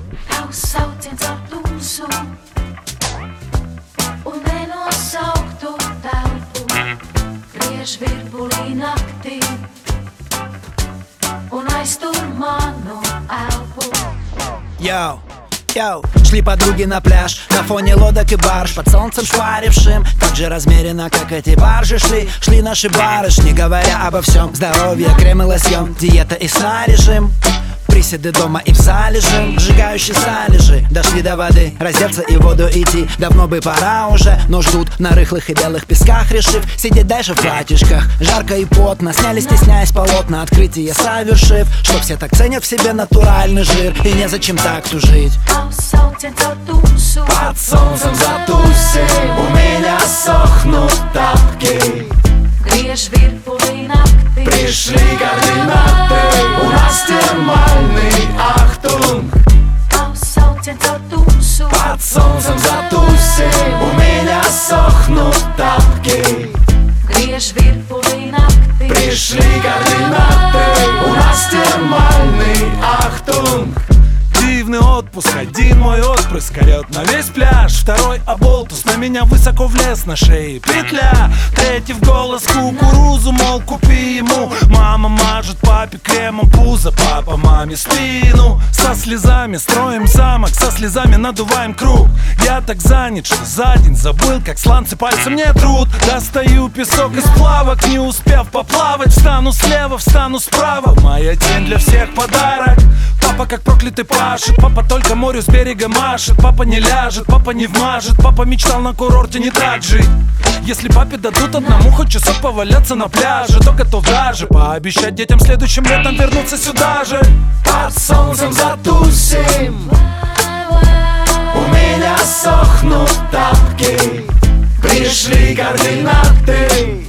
Sauciens ar tumsu un nenosauktu telpu, griež virbulī naktī un aiztur manu elpu. Йоу, шли подруги на пляж, на фоне лодок и барж, под солнцем шпарившим, так же размеренно, как эти баржи шли наши барышни, говоря обо всем. Здоровье, крем и лосьон, диета и сна режим, приседы дома и в зале жим, сжигающие залежи. Дошли до воды, раздеться и в воду идти, давно бы пора уже, но ждут на рыхлых и белых песках, решив сидеть дальше в платьишках. Жарко и потно, сняли, стесняясь полотна, открытие совершив, что все так ценят в себе натуральный жир, и незачем так тужить. Под солнцем затусим, у меня сохнут тапки, griež virbulī naktī, пришли координаты, у нас термальный ахтунг. Под солнцем затусим, у меня сохнут тапки, griež virbulī naktī, пришли координаты, у нас термальный ахтунг. Дивный отпуск, один мой отпрыск орет на весь пляж, второй оболтус на меня высоко влез, на шее петля, третий в голос кукурузу, мол, купи ему. Мама мажет папе кремом пузо, папа маме спину. Со слезами строим замок, со слезами надуваем круг. Я так занят, что за день забыл, как сланцы пальцем не трут. Достаю песок из плавок, не успев поплавать, встану слева, встану справа, моя тень для всех подарок. Папа как проклятый пашет, папа только морю с берега машет. Папа не ляжет, папа не вмажет, папа мечтал на курорте не так жить. Если папе дадут одному хоть часок поваляться на пляже, то готов даже пообещать детям следующим летом вернуться сюда же. Под солнцем затусим, у меня сохнут тапки, пришли координаты,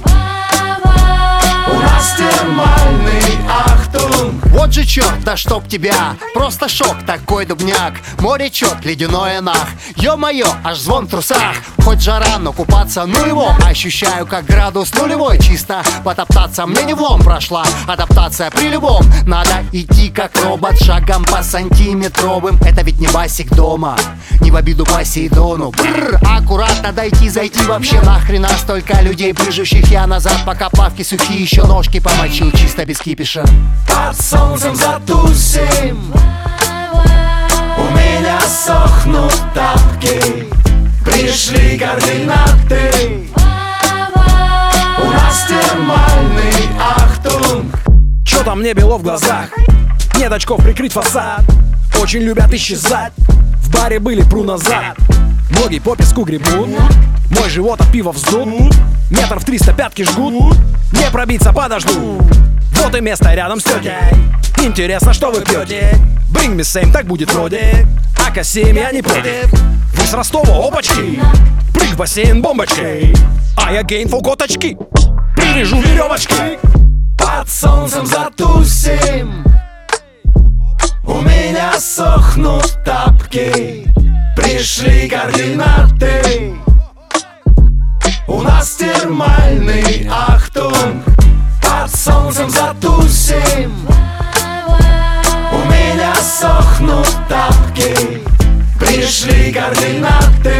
у нас термальный ахтунг. Вот же черт, да чтоб тебя, просто шок, такой дубняк. Море чет, ледяное нах, ё-моё, аж звон в трусах. Хоть жара, но купаться ну его, ощущаю как градус нулевой. Чисто потоптаться мне не влом, прошла адаптация при любом. Надо идти как робот, шагом по сантиметровым. Это ведь не басик дома, не в обиду Посейдону. Бррр, аккуратно дойти, зайти, вообще нахрена столько людей, прыжущих я назад, пока плавки сухие, еще ножки помочу, чисто без кипиша. Под солнцем затусим, у меня сохнут тапки, пришли координаты, у нас термальный ахтунг. Чё там мне бело в глазах? Нет очков прикрыть фасад. Очень любят исчезать. В баре были, пру назад. Ноги по песку гребут. Мой живот от пива вздут. Метров 300 пятки жгут. Не пробиться подожду. Вот и место рядом с тетей. Интересно, что вы пьете? Bring me same, так будет вроде. АК-7, я не против. Вы с Ростова, опачки. Прыг в бассейн бомбочкой. А я гейн фолкоточки. Привяжу веревочки. Под солнцем затусим, у меня сохнут тапки, пришли координаты, у нас термальный ахтунг. Под солнцем затусим, у меня сохнут тапки, пришли координаты,